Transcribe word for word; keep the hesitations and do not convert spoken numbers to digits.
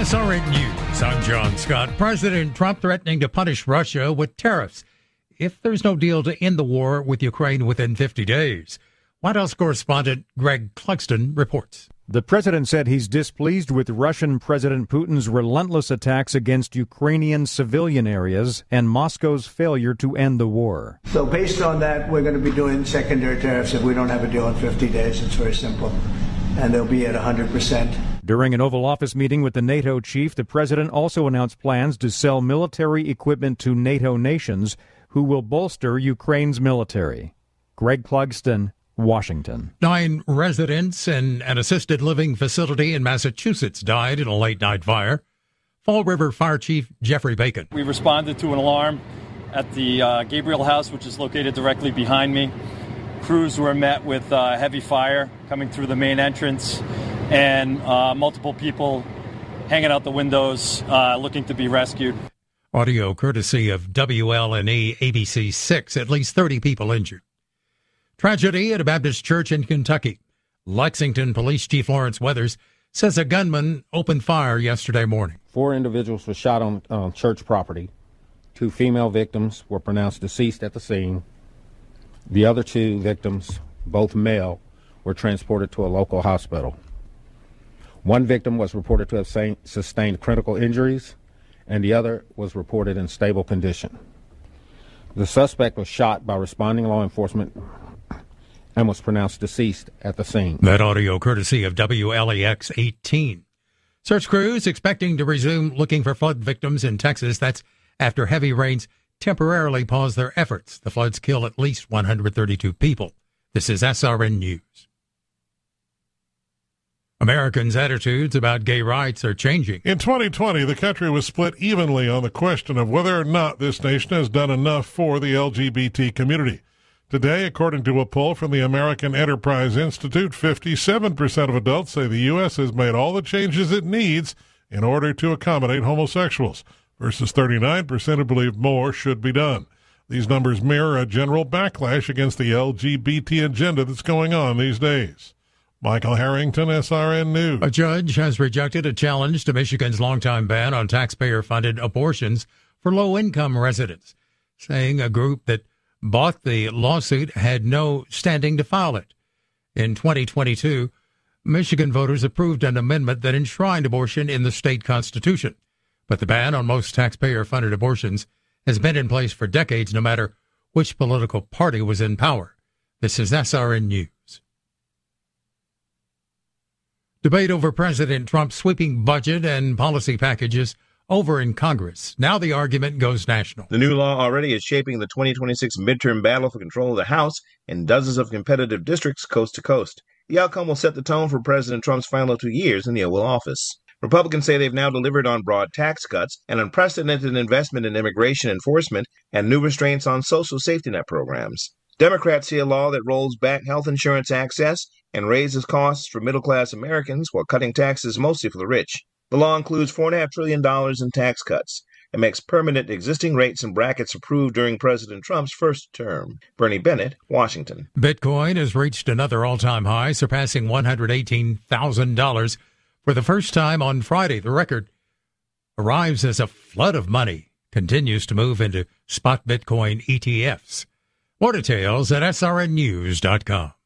S R N News, I'm John Scott. President Trump threatening to punish Russia with tariffs if there's no deal to end the war with Ukraine within fifty days. White House correspondent Greg Clugston reports. The president said he's displeased with Russian President Putin's relentless attacks against Ukrainian civilian areas and Moscow's failure to end the war. So based on that, we're going to be doing secondary tariffs if we don't have a deal in fifty days. It's very simple. And they'll be at one hundred percent. During an Oval Office meeting with the NATO chief, the president also announced plans to sell military equipment to NATO nations who will bolster Ukraine's military. Greg Clugston, Washington. Nine residents in an assisted living facility in Massachusetts died in a late-night fire. Fall River Fire Chief Jeffrey Bacon. We responded to an alarm at the uh, Gabriel House, which is located directly behind me. Crews were met with uh, heavy fire coming through the main entrance and uh, multiple people hanging out the windows uh, looking to be rescued. Audio courtesy of W L N E A B C six. At least thirty people injured. Tragedy at a Baptist church in Kentucky. Lexington Police Chief Lawrence Weathers says a gunman opened fire yesterday morning. Four individuals were shot on uh, church property. Two female victims were pronounced deceased at the scene. The other two victims, both male, were transported to a local hospital. One victim was reported to have sustained critical injuries, and the other was reported in stable condition. The suspect was shot by responding law enforcement and was pronounced deceased at the scene. That audio courtesy of W L A X eighteen. Search crews expecting to resume looking for flood victims in Texas. That's after heavy rains temporarily paused their efforts. The floods killed at least one hundred thirty-two people. This is S R N News. Americans' attitudes about gay rights are changing. In twenty twenty, the country was split evenly on the question of whether or not this nation has done enough for the L G B T community. Today, according to a poll from the American Enterprise Institute, fifty-seven percent of adults say the U S has made all the changes it needs in order to accommodate homosexuals, versus thirty-nine percent who believe more should be done. These numbers mirror a general backlash against the L G B T agenda that's going on these days. Michael Harrington, S R N News. A judge has rejected a challenge to Michigan's longtime ban on taxpayer-funded abortions for low-income residents, saying a group that bought the lawsuit had no standing to file it. In twenty twenty-two, Michigan voters approved an amendment that enshrined abortion in the state constitution. But the ban on most taxpayer-funded abortions has been in place for decades, no matter which political party was in power. This is S R N News. Debate over President Trump's sweeping budget and policy packages over in Congress. Now the argument goes national. The new law already is shaping the twenty twenty-six midterm battle for control of the House in dozens of competitive districts coast to coast. The outcome will set the tone for President Trump's final two years in the Oval Office. Republicans say they've now delivered on broad tax cuts, an unprecedented investment in immigration enforcement, and new restraints on social safety net programs. Democrats see a law that rolls back health insurance access and raises costs for middle-class Americans while cutting taxes mostly for the rich. The law includes four point five trillion dollars in tax cuts and makes permanent existing rates and brackets approved during President Trump's first term. Bernie Bennett, Washington. Bitcoin has reached another all-time high, surpassing one hundred eighteen thousand dollars for the first time on Friday. The record arrives as a flood of money continues to move into spot Bitcoin E T Fs. More details at S R N news dot com.